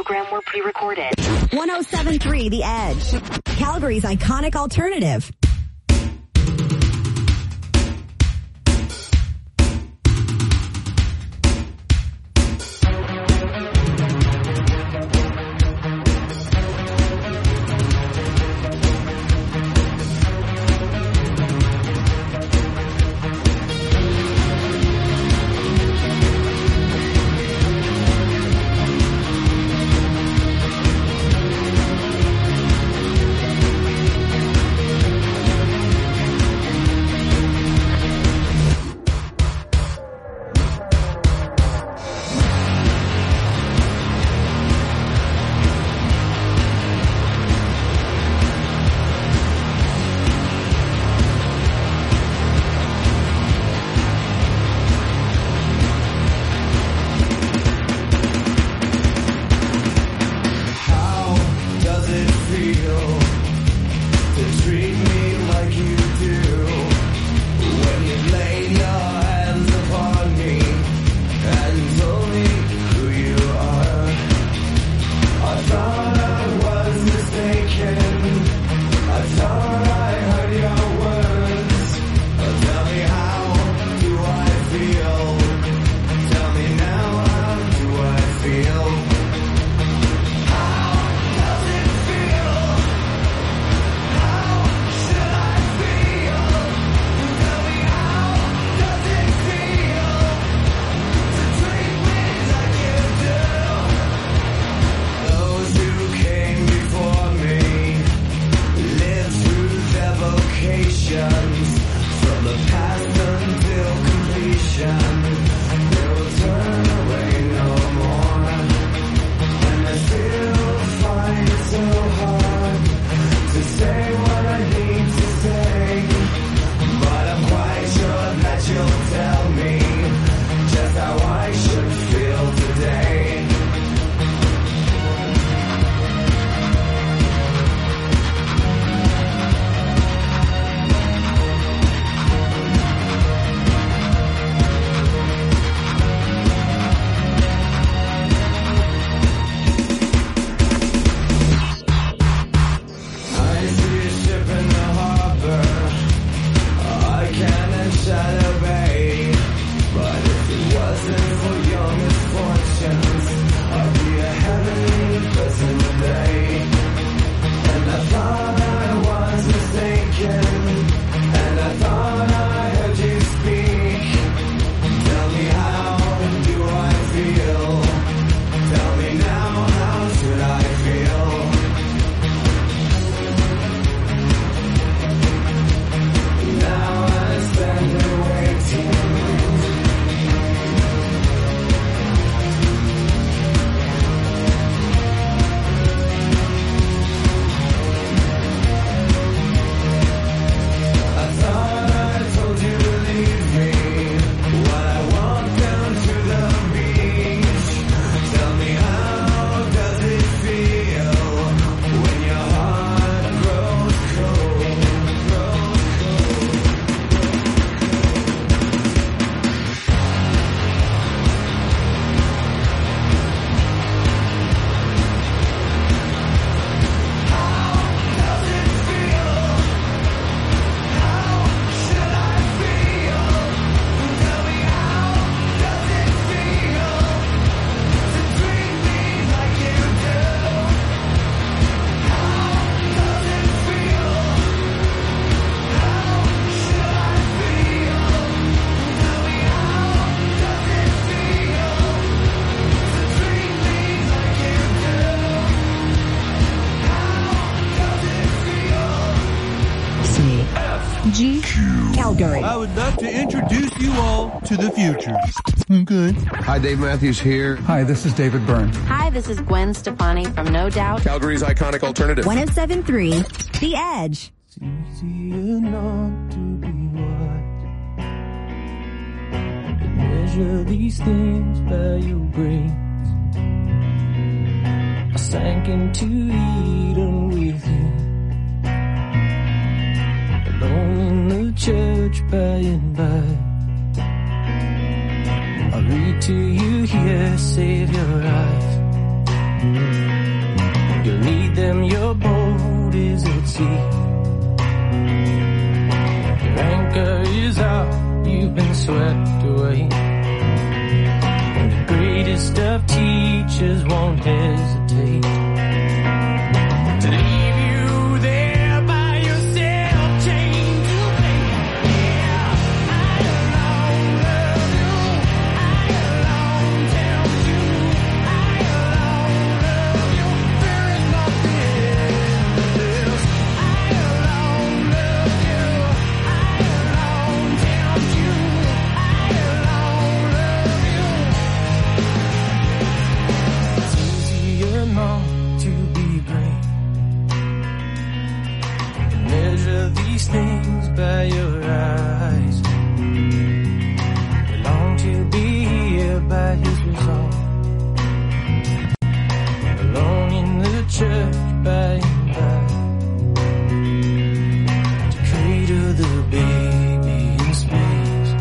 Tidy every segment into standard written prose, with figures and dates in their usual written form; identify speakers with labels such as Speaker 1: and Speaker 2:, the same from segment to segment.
Speaker 1: program were pre-recorded.
Speaker 2: 107.3 The Edge, Calgary's iconic alternative. Calgary.
Speaker 3: I would love to introduce you all to the future. Okay.
Speaker 4: Hi, Dave Matthews here.
Speaker 5: Hi, this is David Byrne.
Speaker 6: Hi, this is Gwen Stefani from No Doubt.
Speaker 4: Calgary's iconic alternative.
Speaker 2: 107.3 The Edge.
Speaker 3: It's easier not to be wise and measure these things by your grace. I sank into Eden with you, alone in the church by and by. I read to you here, save your life.
Speaker 1: You'll need them, your boat is at sea. Your anchor is out, you've been swept away. And the greatest of teachers won't hesitate to leave you there by yourself, chained to fate. Yeah, I alone love you. I alone tell you. I alone love you. There is nothing else. I alone love you. I alone tell you. I alone love you. It's easier not to be great. Measure these things by your eyes. We long to be here by his resolve. Alone in the church by and by. To cradle the baby in space.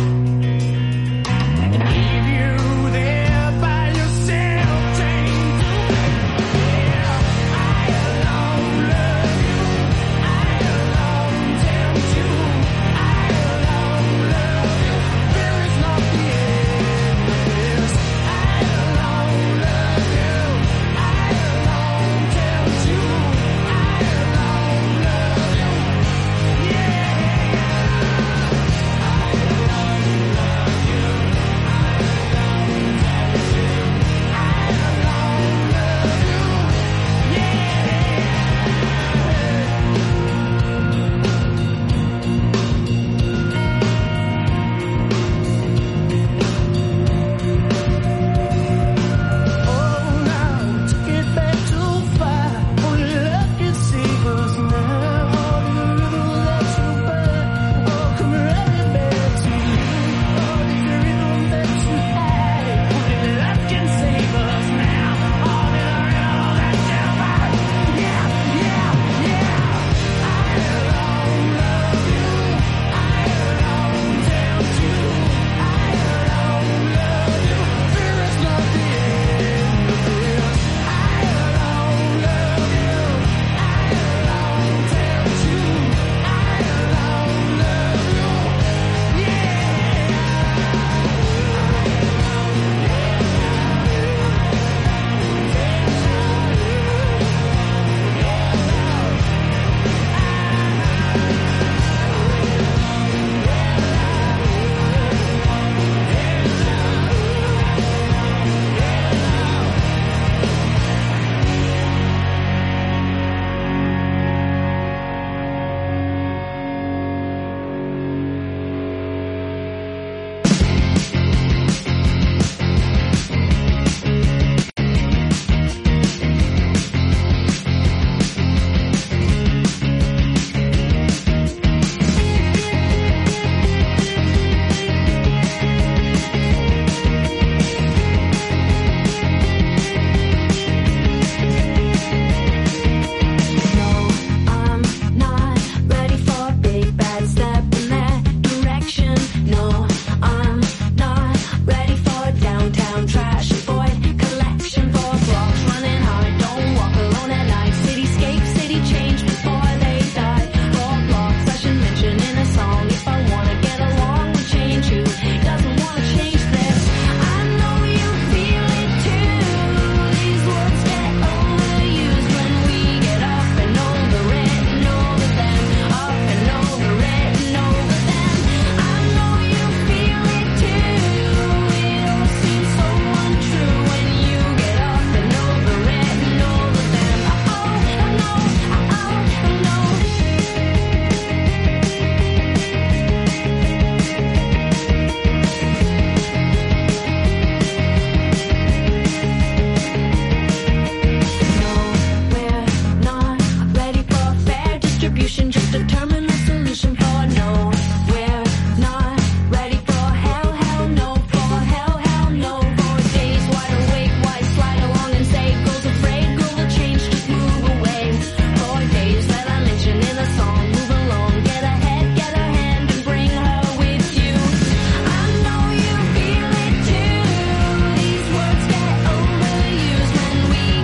Speaker 1: And leave you there by yourself, chained to fate. Yeah, I alone love you. I alone tell you. I alone love you. There is nothing else. I alone love you. I alone tell you. I alone love you. Yeah. I alone love you. I alone tell you. I alone love you. Oh, now took it back too far. Only love can save us now. All the rhythm that you burn, oh, come running back to you. All the rhythm that you had, only love can save us now. All the rhythm that you burn, yeah, yeah, yeah. I alone love you. I alone tell you. I alone love you. There is nothing else. I alone love you. I alone tell you. I alone love you. We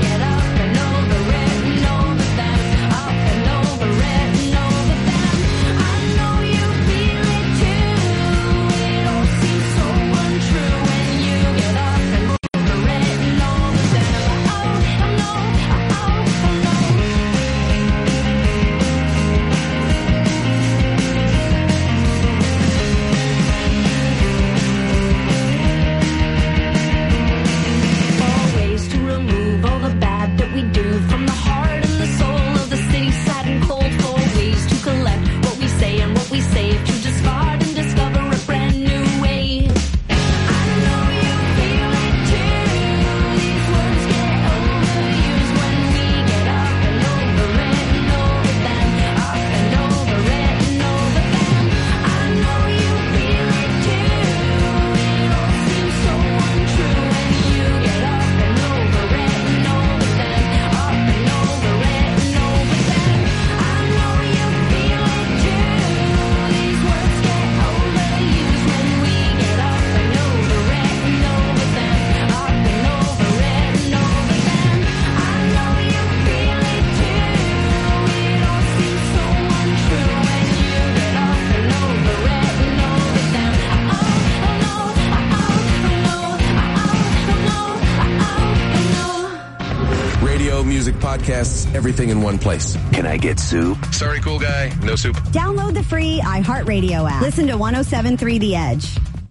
Speaker 4: podcasts, everything in one place.
Speaker 5: Can I get soup?
Speaker 4: Sorry, cool guy. No soup.
Speaker 2: Download the free iHeartRadio app. Listen to 107.3 The Edge.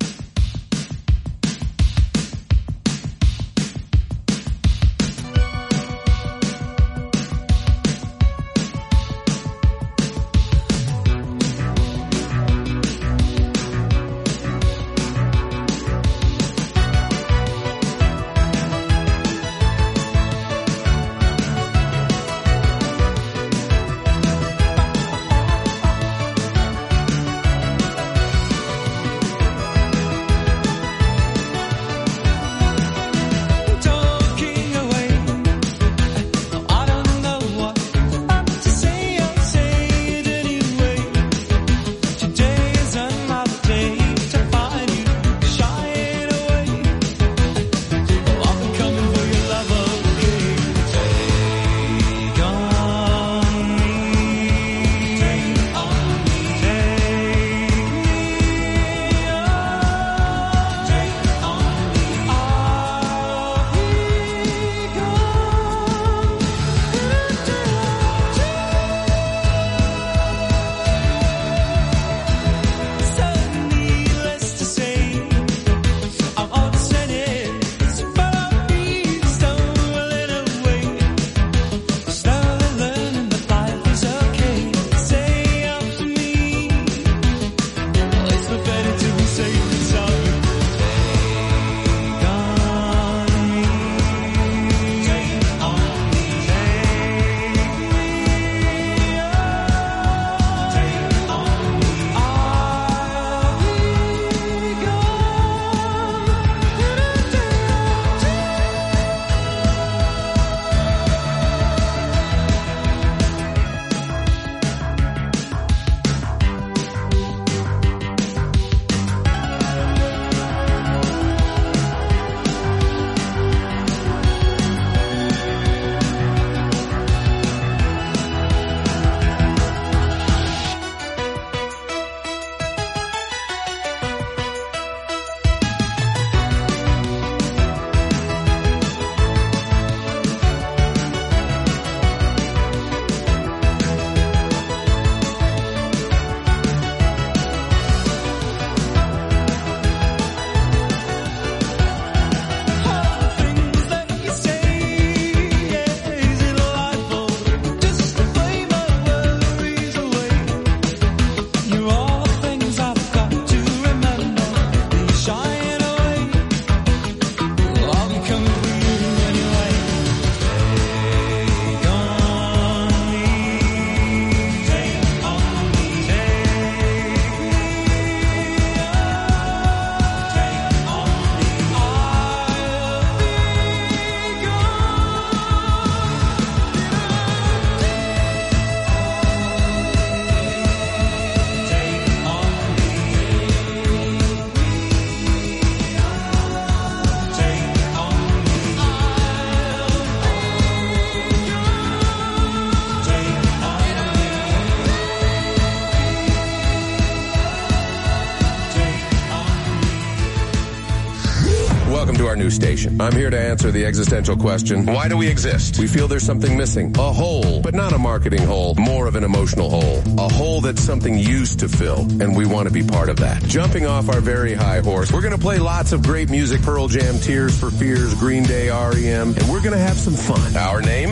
Speaker 4: Welcome to our new station. I'm here to answer the existential question, why do we exist? We feel there's something missing. A hole, but not a marketing hole, more of an emotional hole. A hole that something used to fill, and we want to be part of that. Jumping off our very high horse, we're going to play lots of great music, Pearl Jam, Tears for Fears, Green Day, REM, and we're going to have some fun. Our name?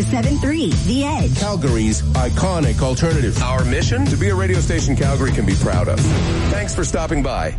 Speaker 2: 107.3 The Edge.
Speaker 4: Calgary's iconic alternative. Our mission? To be a radio station Calgary can be proud of. Thanks for stopping by.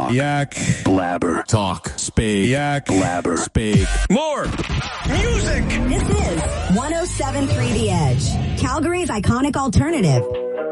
Speaker 5: talk,
Speaker 3: yak,
Speaker 5: blabber, talk, speak,
Speaker 3: yak,
Speaker 5: blabber, speak.
Speaker 4: More music.
Speaker 2: This is 107.3 The Edge, Calgary's iconic alternative.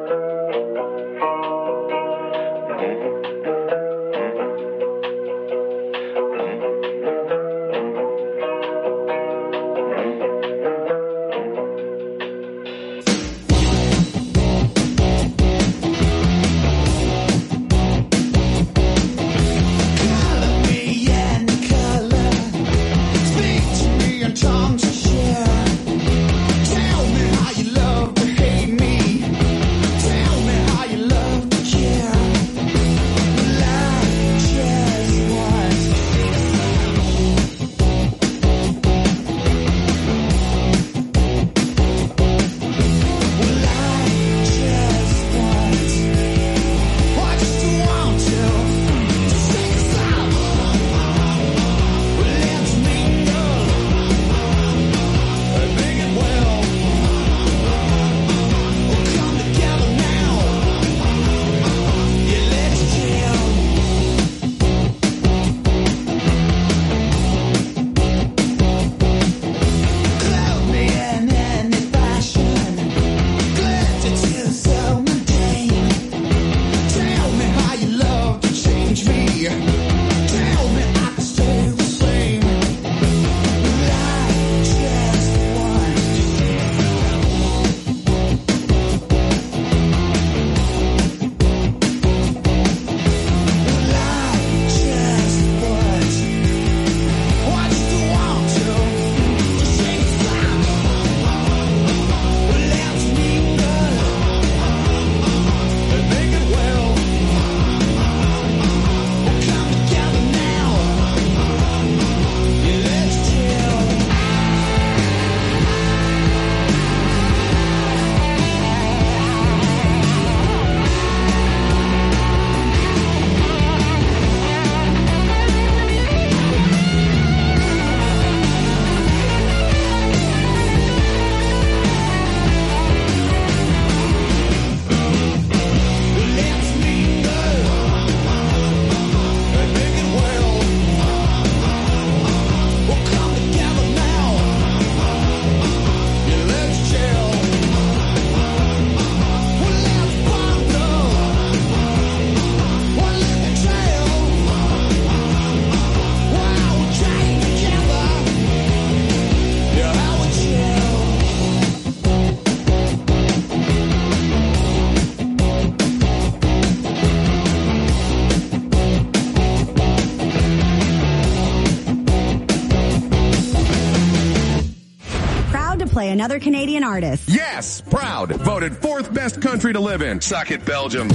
Speaker 2: Another Canadian artist.
Speaker 4: Yes, proud. Voted 4th best country to live in. Suck it, Belgium.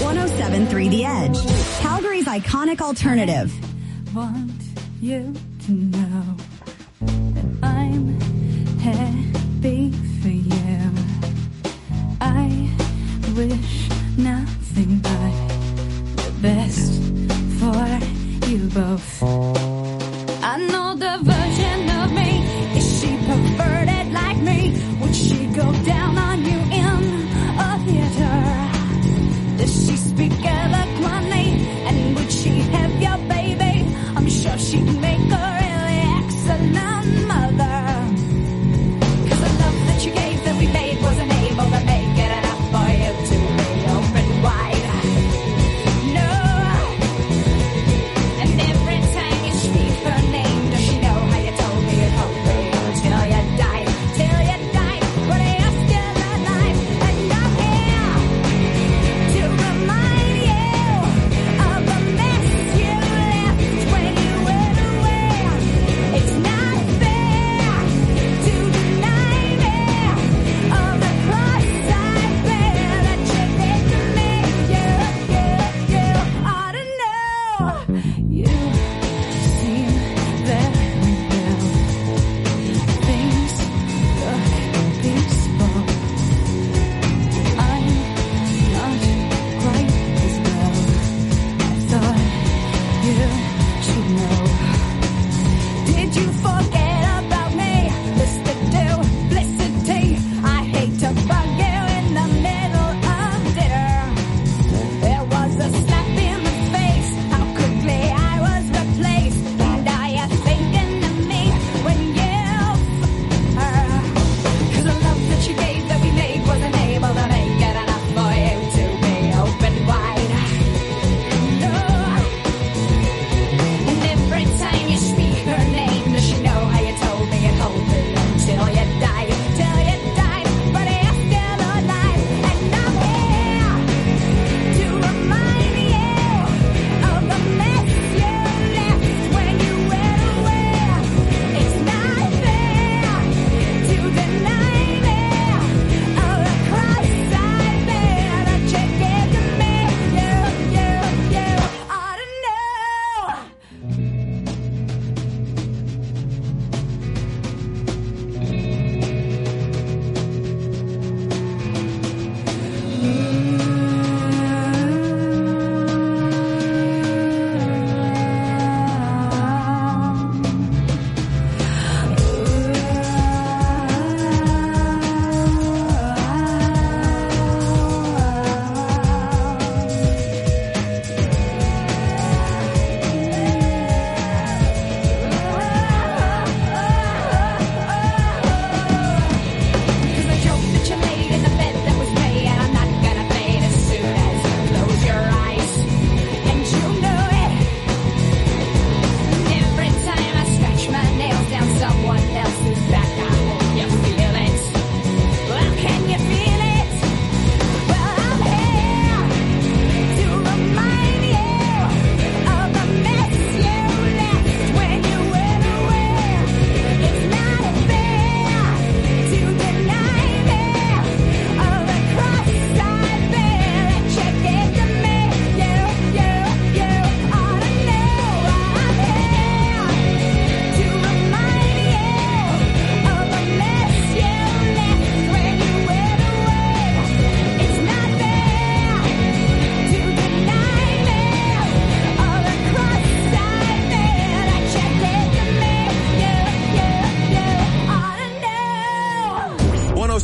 Speaker 2: 107.3 The Edge, Calgary's iconic alternative.
Speaker 7: I want you to know that I'm happy for you. I wish nothing but the best for you both. I know the version of me, is she perverted like me? Would she go down on you in a theater? Does she speak eloquently? And would she have your baby? I'm sure she'd make a really excellent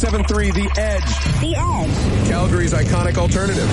Speaker 4: 107.3 The Edge.
Speaker 2: The Edge.
Speaker 4: Calgary's iconic alternative.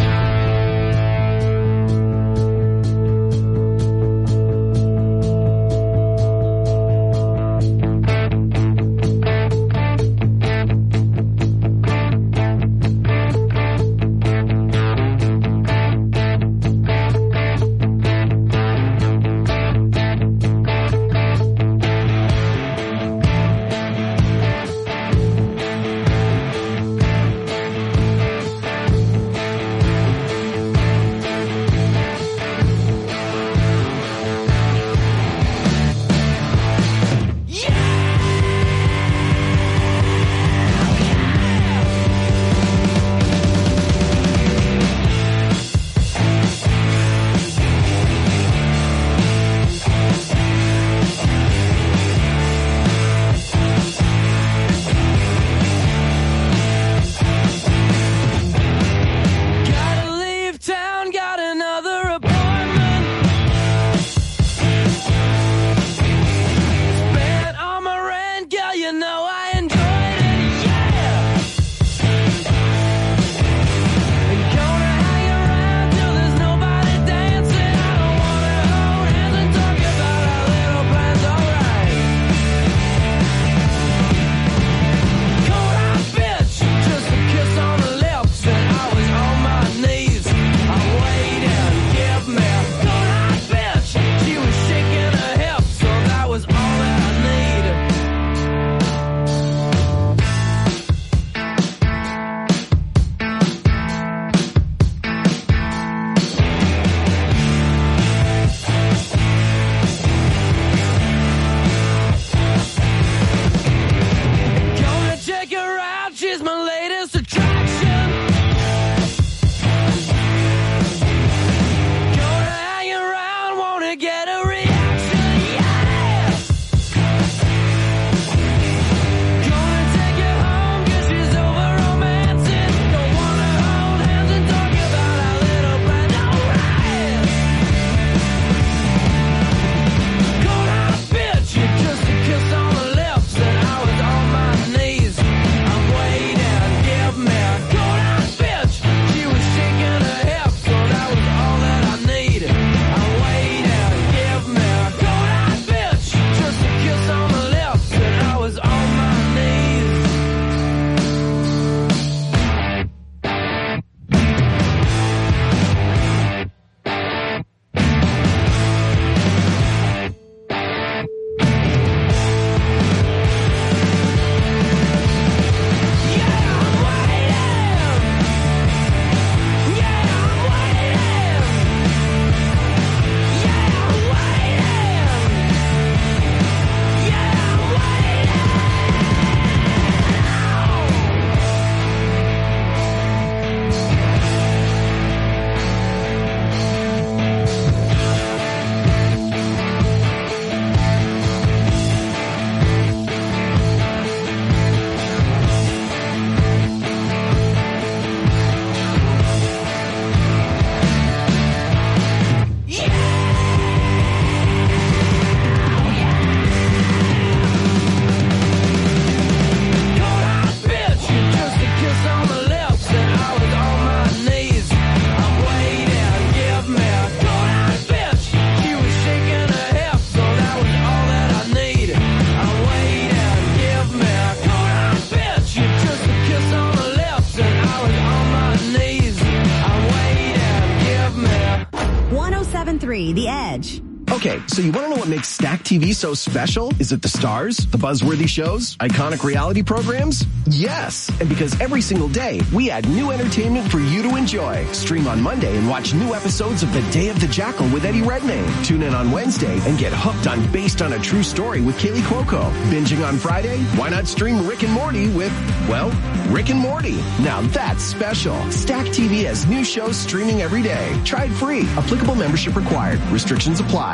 Speaker 2: The Edge.
Speaker 8: Okay, so you want to know what makes Stack TV so special? Is it the stars, the buzzworthy shows, iconic reality programs? Yes! And because every single day, we add new entertainment for you to enjoy. Stream on Monday and watch new episodes of The Day of the Jackal with Eddie Redmayne. Tune in on Wednesday and get hooked on Based on a True Story with Kaylee Cuoco. Binging on Friday? Why not stream Rick and Morty with, well, Rick and Morty? Now that's special. Stack TV has new shows streaming every day. Try it free. Applicable membership required. Restrictions apply.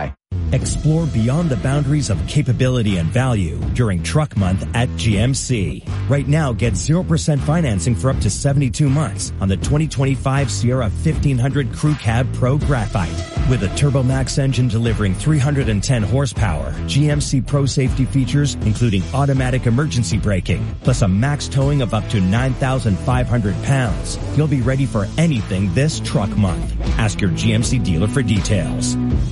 Speaker 9: Explore beyond the boundaries of capability and value during Truck Month at GMC. Right now, get 0% financing for up to 72 months on the 2025 Sierra 1500 Crew Cab Pro Graphite. With a TurboMax engine delivering 310 horsepower, GMC Pro safety features including automatic emergency braking, plus a max towing of up to 9,500 pounds. You'll be ready for anything this Truck Month. Ask your GMC dealer for details.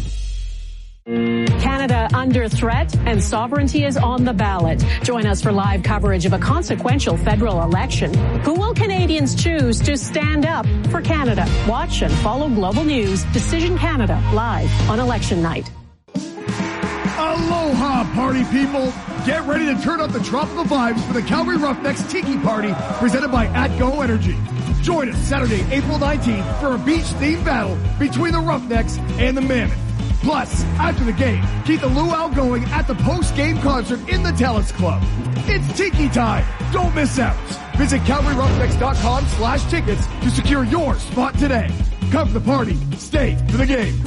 Speaker 10: Canada under threat and sovereignty is on the ballot. Join us for live coverage of a consequential federal election. Who will Canadians choose to stand up for Canada? Watch and follow Global News Decision Canada live on election night.
Speaker 11: Aloha, party people! Get ready to turn up the tropical vibes for the Calgary Roughnecks Tiki Party presented by AtGo Energy. Join us Saturday, April 19th for a beach-themed battle between the Roughnecks and the Mammoth. Plus, after the game, keep the luau going at the post-game concert in the Telus Club. It's Tiki time. Don't miss out. Visit CalgaryRoughnecks.com/tickets to secure your spot today. Come for the party. Stay for the game.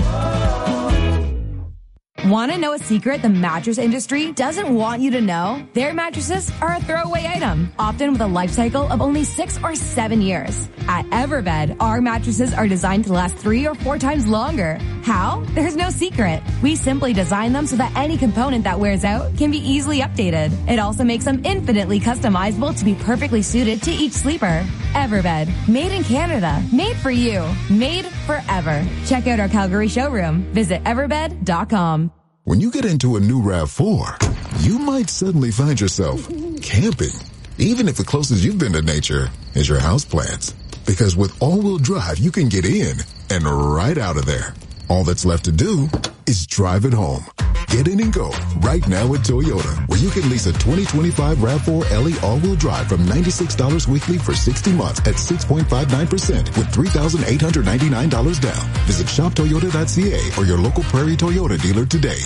Speaker 12: Want to know a secret the mattress industry doesn't want you to know? Their mattresses are a throwaway item, often with a life cycle of only 6 or 7 years. At Everbed, our mattresses are designed to last 3 or 4 times longer. How? There's no secret. We simply design them so that any component that wears out can be easily updated. It also makes them infinitely customizable to be perfectly suited to each sleeper. Everbed, made in Canada, made for you, made forever. Check out our Calgary showroom. Visit everbed.com.
Speaker 13: When you get into a new RAV4, you might suddenly find yourself camping, even if the closest you've been to nature is your houseplants. Because with all-wheel drive, you can get in and right out of there. All that's left to do is drive it home. Get in and go right now at Toyota, where you can lease a 2025 RAV4 LE all-wheel drive from $96 weekly for 60 months at 6.59% with $3,899 down. Visit shoptoyota.ca or your local Prairie Toyota dealer today.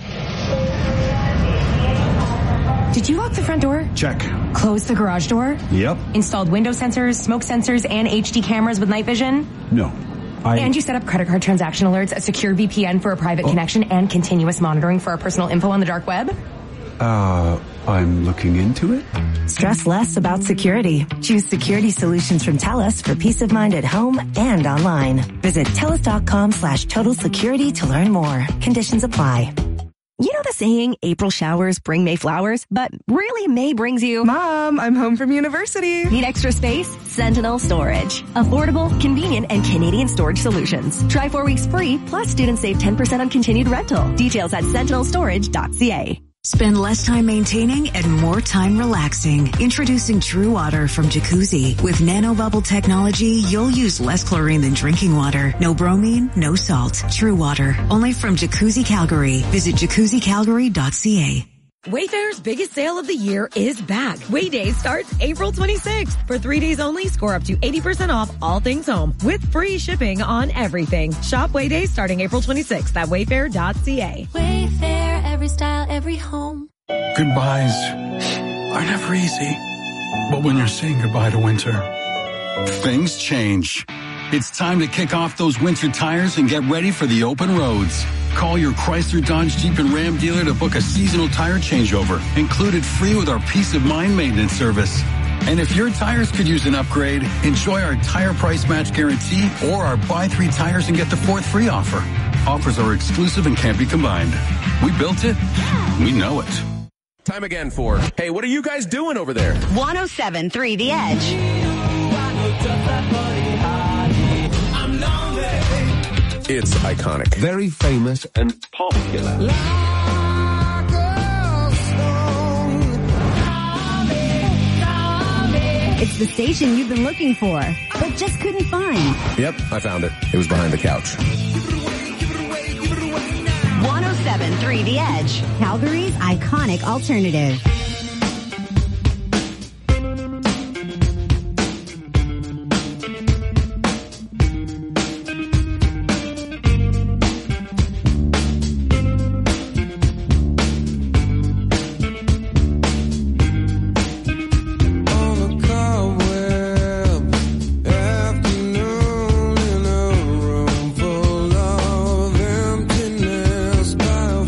Speaker 12: Did you lock the front door?
Speaker 14: Check.
Speaker 12: Close the garage door?
Speaker 14: Yep.
Speaker 12: Installed window sensors, smoke sensors, and HD cameras with night vision?
Speaker 14: No.
Speaker 12: And you set up credit card transaction alerts, a secure VPN for a private connection, and continuous monitoring for our personal info on the dark web?
Speaker 14: I'm looking into it.
Speaker 15: Stress less about security. Choose security solutions from TELUS for peace of mind at home and online. Visit TELUS.com/total security to learn more. Conditions apply. You know the saying, April showers bring May flowers, but really May brings you...
Speaker 16: Mom, I'm home from university.
Speaker 15: Need extra space? Sentinel Storage. Affordable, convenient, and Canadian storage solutions. Try 4 weeks free, plus students save 10% on continued rental. Details at sentinelstorage.ca.
Speaker 17: Spend less time maintaining and more time relaxing. Introducing True Water from Jacuzzi. With nanobubble technology, you'll use less chlorine than drinking water. No bromine, no salt. True Water. Only from Jacuzzi Calgary. Visit jacuzzicalgary.ca.
Speaker 18: Wayfair's biggest sale of the year is back. Wayday starts April 26th. For 3 days only, score up to 80% off all things home with free shipping on everything. Shop Wayday starting April 26th at wayfair.ca.
Speaker 7: Wayfair, every style, every home.
Speaker 14: Goodbyes are never easy. But when you're saying goodbye to winter, things change. It's time to kick off those winter tires and get ready for the open roads. Call your Chrysler, Dodge, Jeep, and Ram dealer to book a seasonal tire changeover, included free with our Peace of Mind maintenance service. And if your tires could use an upgrade, enjoy our tire price match guarantee or our buy 3 tires and get the 4th free offer. Offers are exclusive and can't be combined. We built it. We know it.
Speaker 4: Time again for, hey, what are you guys doing over there?
Speaker 2: 107.3 The Edge.
Speaker 4: It's iconic.
Speaker 5: Very famous and popular.
Speaker 2: It's the station you've been looking for, but just couldn't find.
Speaker 4: Yep, I found it. It was behind the couch.
Speaker 2: 107.3 The Edge, Calgary's iconic alternative.
Speaker 1: Afternoon in a room full of emptiness by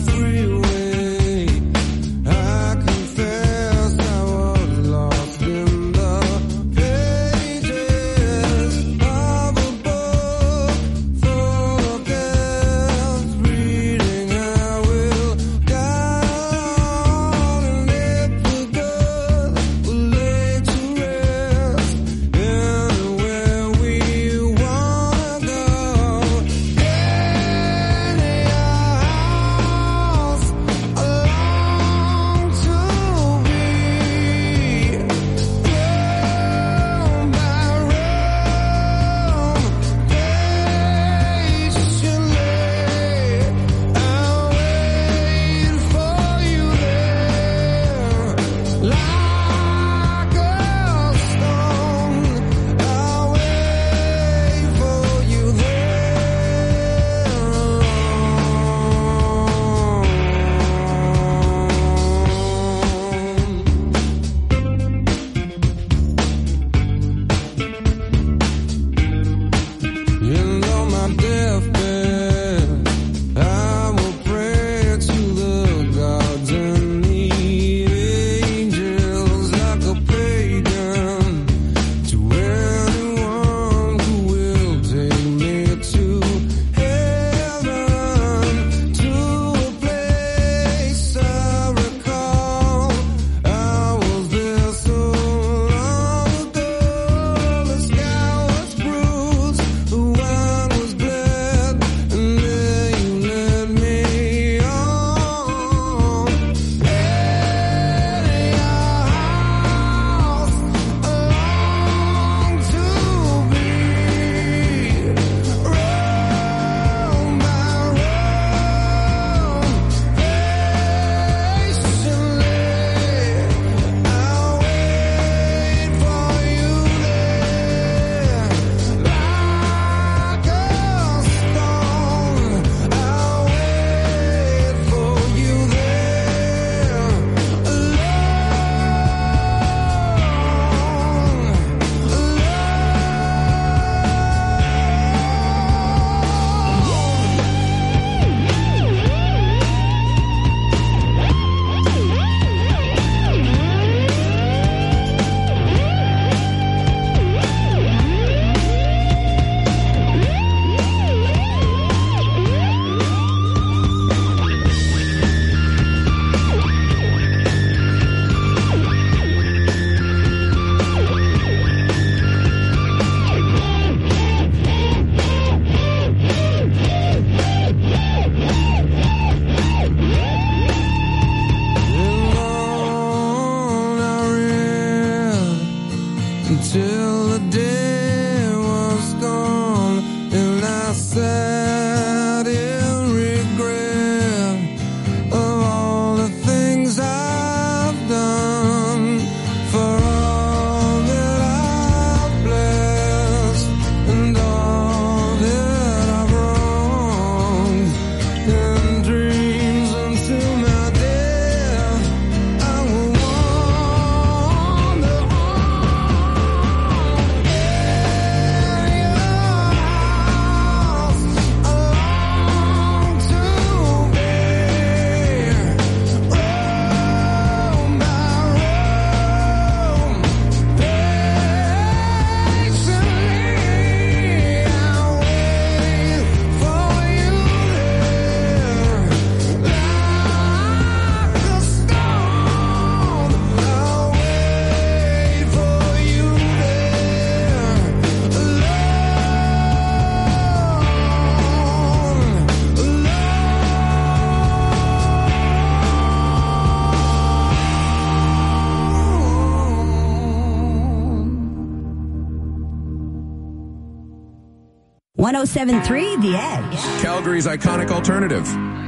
Speaker 2: 107.3 The Edge.
Speaker 4: Calgary's iconic alternative.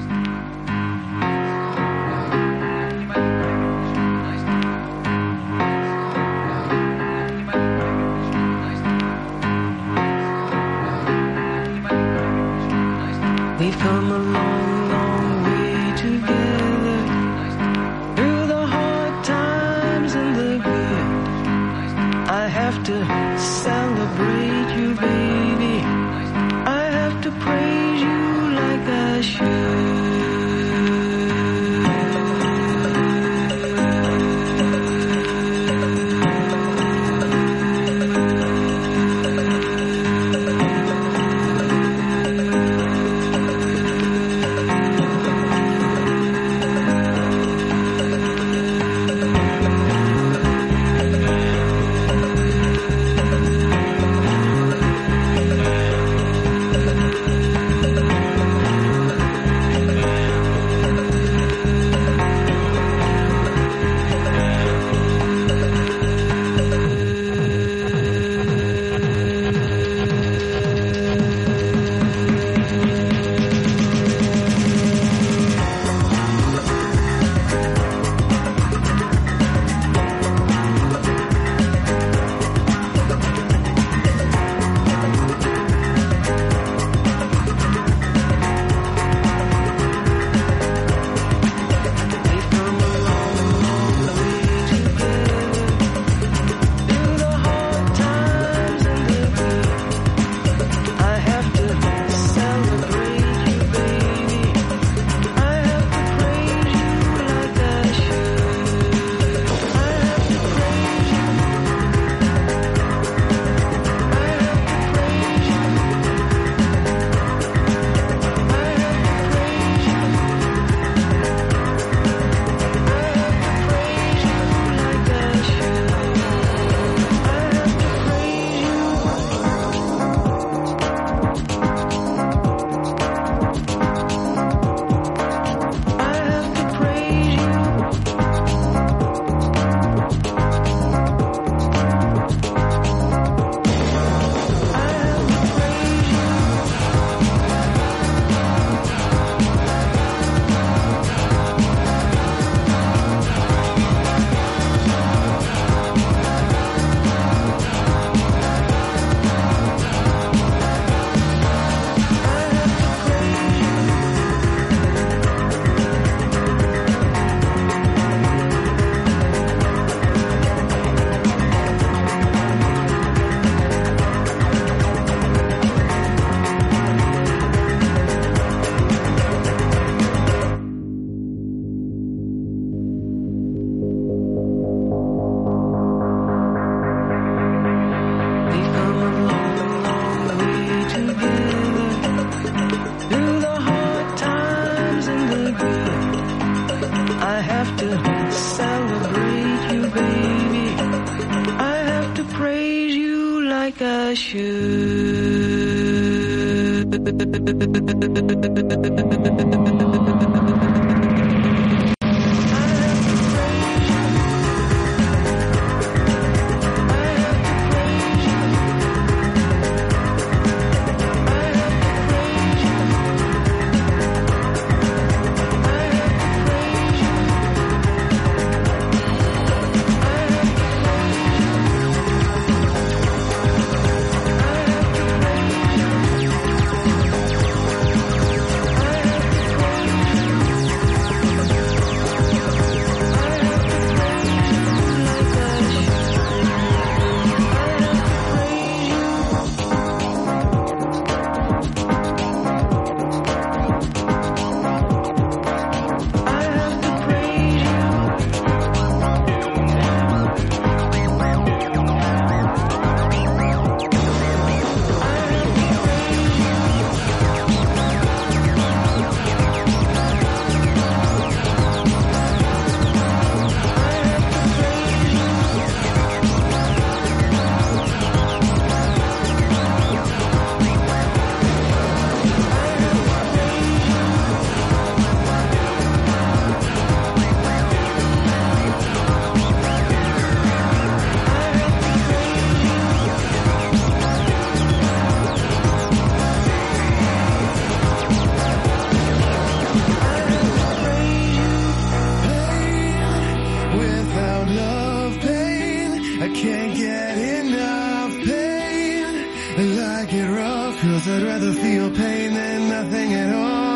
Speaker 1: We've come a long, long way together, through the hard times and the good. I have to celebrate you, baby. I have to praise you like I should. Without love, pain, I can't get enough pain. I like it rough, 'cause I'd rather feel pain than nothing at all.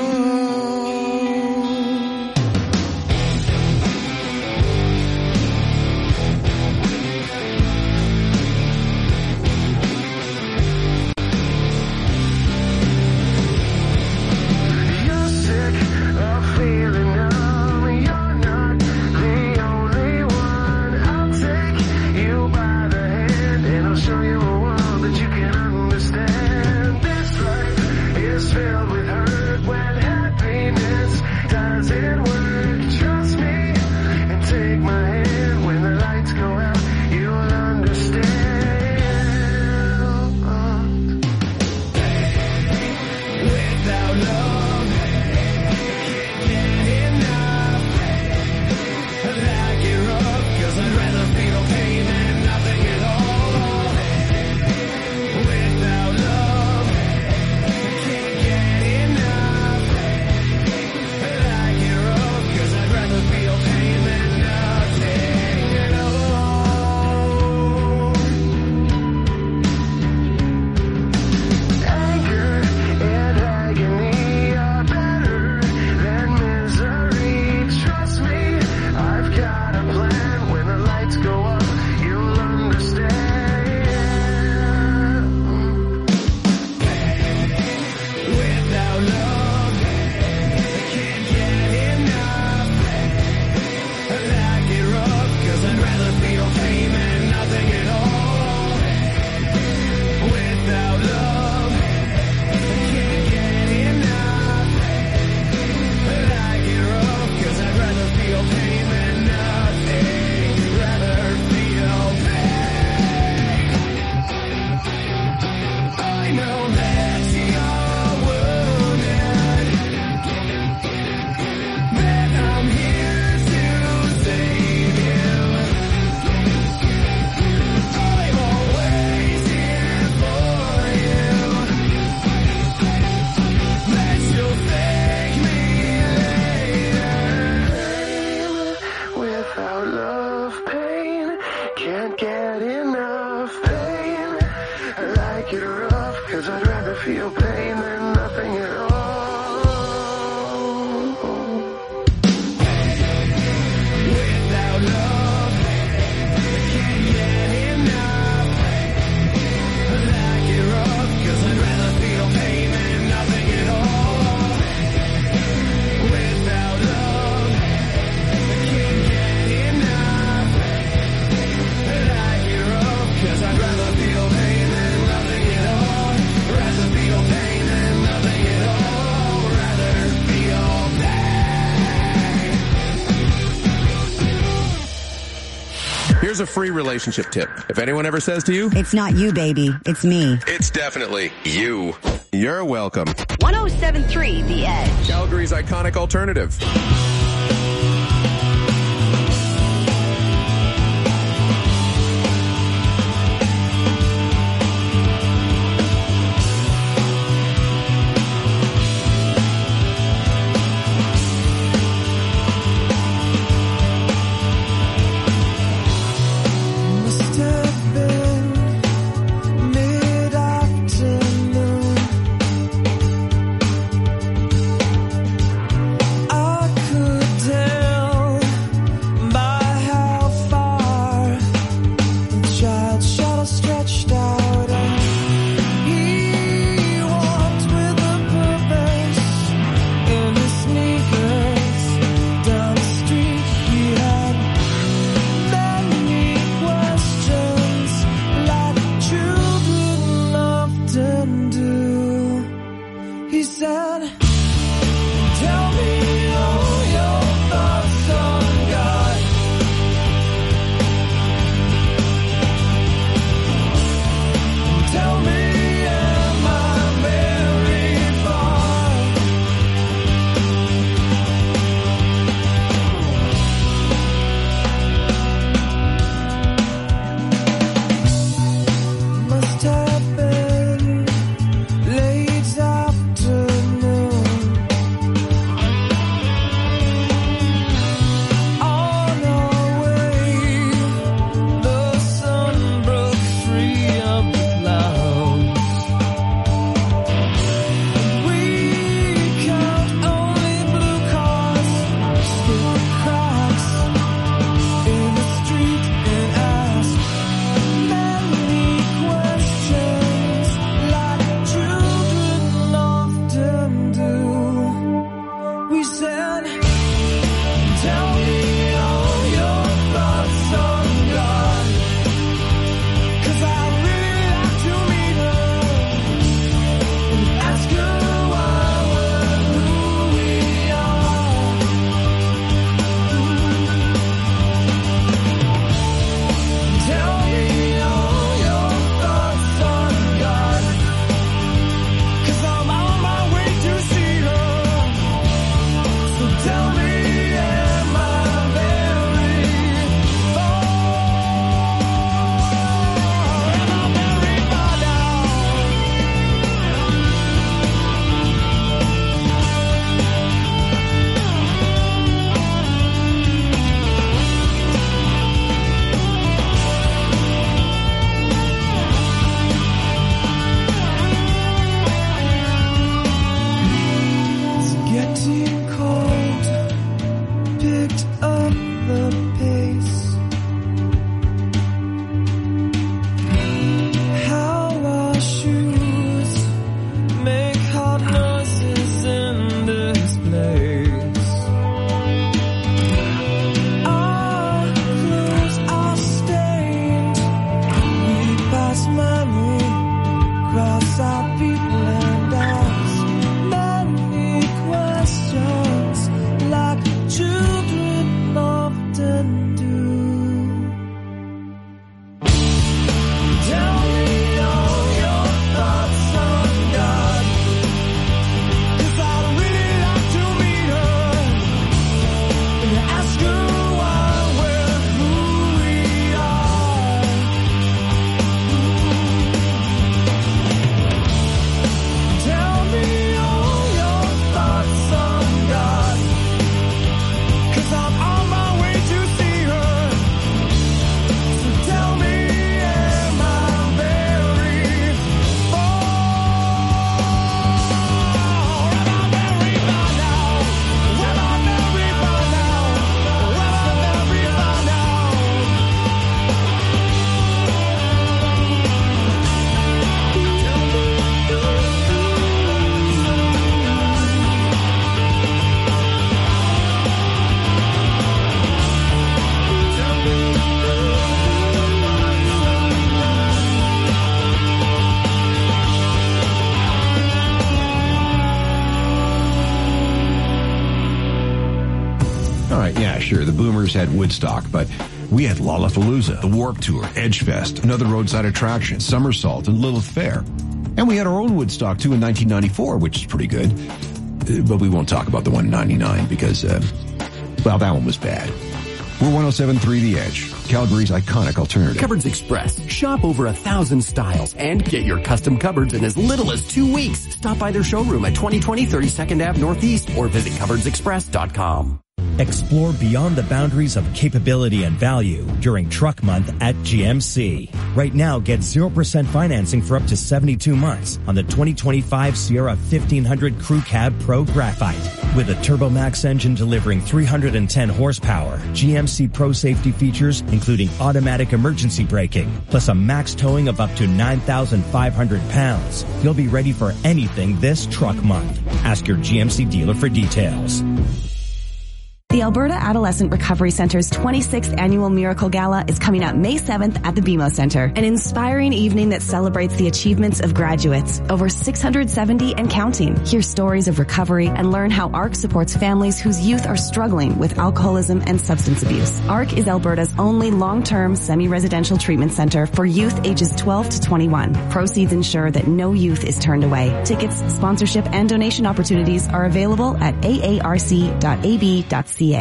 Speaker 4: Here's a free relationship tip. If anyone ever says to you,
Speaker 2: "It's not you, baby, it's me,"
Speaker 4: it's definitely you. You're welcome.
Speaker 2: 107.3 The Edge.
Speaker 4: Calgary's iconic alternative.
Speaker 1: I could
Speaker 19: others had Woodstock, but we had Lollapalooza, the Warped Tour, Edgefest, another roadside attraction, Somersault, and Lilith Fair. And we had our own Woodstock, too, in 1994, which is pretty good. But we won't talk about the one in 99 because, well, that one was bad. We're 107.3 The Edge, Calgary's iconic alternative.
Speaker 20: Cupboards Express. Shop over 1,000 styles and get your custom cupboards in as little as 2 weeks. Stop by their showroom at 2020 32nd Ave Northeast or visit cupboardsexpress.com.
Speaker 9: Explore beyond the boundaries of capability and value during Truck Month at GMC. Right now, get 0% financing for up to 72 months on the 2025 Sierra 1500 Crew Cab Pro Graphite. With a TurboMax engine delivering 310 horsepower, GMC Pro safety features including automatic emergency braking, plus a max towing of up to 9,500 pounds. You'll be ready for anything this Truck Month. Ask your GMC dealer for details.
Speaker 15: The Alberta Adolescent Recovery Center's 26th Annual Miracle Gala is coming up May 7th at the BMO Center. An inspiring evening that celebrates the achievements of graduates, over 670 and counting. Hear stories of recovery and learn how ARC supports families whose youth are struggling with alcoholism and substance abuse. ARC is Alberta's only long-term semi-residential treatment center for youth ages 12 to 21. Proceeds ensure that no youth is turned away. Tickets, sponsorship, and donation opportunities are available at aarc.ab.ca.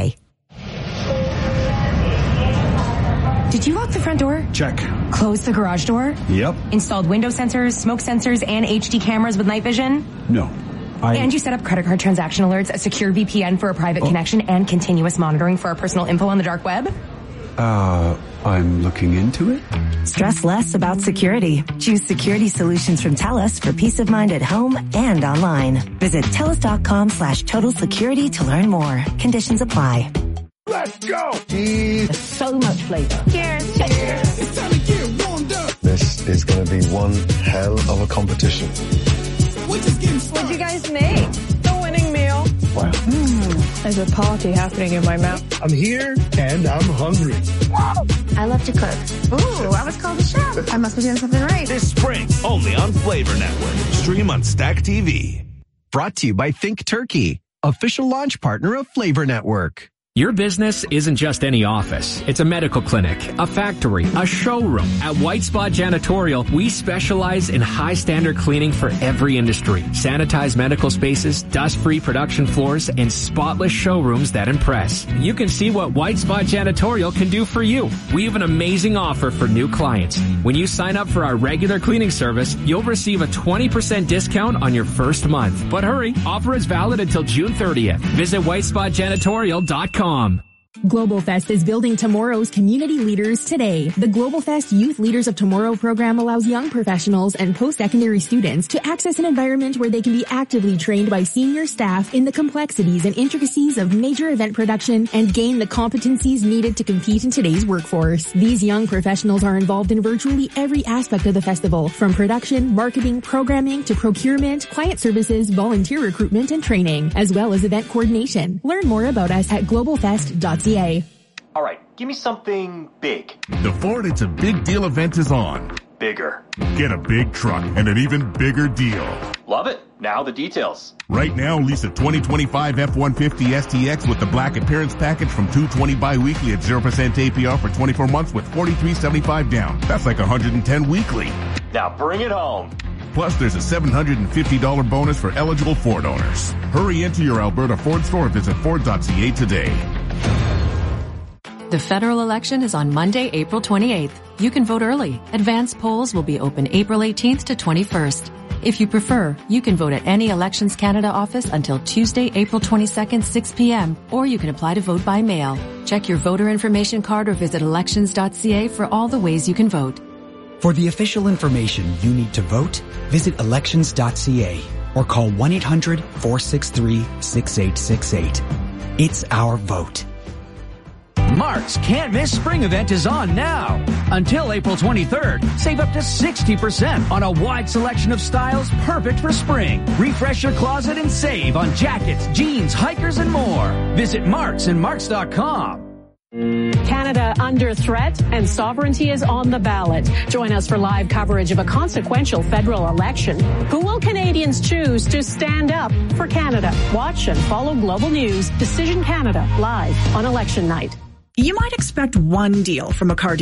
Speaker 12: Did you lock the front door?
Speaker 19: Check.
Speaker 12: Close the garage door?
Speaker 19: Yep.
Speaker 12: Installed window sensors, smoke sensors, and HD cameras with night vision?
Speaker 19: No.
Speaker 12: And you set up credit card transaction alerts, a secure VPN for a private connection, and continuous monitoring for our personal info on the dark web?
Speaker 19: I'm looking into it.
Speaker 15: Stress less about security. Choose security solutions from TELUS for peace of mind at home and online. Visit TELUS.com/total security to learn more. Conditions apply.
Speaker 11: Let's go!
Speaker 18: There's so much flavor.
Speaker 1: Cheers. Cheers. It's time to get warmed up.
Speaker 21: This is going to be one hell of a competition.
Speaker 18: What'd you guys make? The winning meal.
Speaker 21: Wow.
Speaker 18: There's a party happening in my mouth.
Speaker 21: I'm here and I'm hungry.
Speaker 6: I love to cook.
Speaker 16: Ooh, I was called a chef. I must be doing something right.
Speaker 22: This spring, only on Flavor Network. Stream on Stack TV.
Speaker 8: Brought to you by Think Turkey, official launch partner of Flavor Network.
Speaker 23: Your business isn't just any office. It's a medical clinic, a factory, a showroom. At White Spot Janitorial, we specialize in high standard cleaning for every industry. Sanitized medical spaces, dust-free production floors, and spotless showrooms that impress. You can see what White Spot Janitorial can do for you. We have an amazing offer for new clients. When you sign up for our regular cleaning service, you'll receive a 20% discount on your first month. But hurry, offer is valid until June 30th. Visit whitespotjanitorial.com.
Speaker 24: Global Fest is building tomorrow's community leaders today. The Global Fest Youth Leaders of Tomorrow program allows young professionals and post-secondary students to access an environment where they can be actively trained by senior staff in the complexities and intricacies of major event production and gain the competencies needed to compete in today's workforce. These young professionals are involved in virtually every aspect of the festival, from production, marketing, programming, to procurement, client services, volunteer recruitment, and training, as well as event coordination. Learn more about us at globalfest.ca.
Speaker 25: All right, give me something big.
Speaker 26: The Ford It's a Big Deal event is on.
Speaker 25: Bigger.
Speaker 26: Get a big truck and an even bigger deal.
Speaker 25: Love it. Now the details.
Speaker 26: Right now, lease a 2025 F-150 STX with the black appearance package from $220 bi-weekly at 0% APR for 24 months with $43.75 down. That's like $110 weekly.
Speaker 25: Now bring it home.
Speaker 26: Plus, there's a $750 bonus for eligible Ford owners. Hurry into your Alberta Ford store. Visit Ford.ca today.
Speaker 27: The federal election is on Monday, April 28th. You can vote early. Advanced polls will be open April 18th to 21st. If you prefer, you can vote at any Elections Canada office until Tuesday, April 22nd, 6 p.m., or you can apply to vote by mail. Check your voter information card or visit elections.ca for all the ways you can vote.
Speaker 28: For the official information you need to vote, visit elections.ca or call 1-800-463-6868. It's our vote.
Speaker 29: Mark's Can't Miss Spring event is on now. Until April 23rd, save up to 60% on a wide selection of styles perfect for spring. Refresh your closet and save on jackets, jeans, hikers, and more. Visit Marks and Marks.com.
Speaker 10: Canada under threat and sovereignty is on the ballot. Join us for live coverage of a consequential federal election. Who will Canadians choose to stand up for Canada? Watch and follow Global News Decision Canada live on election night.
Speaker 2: You might expect one deal from a car dealer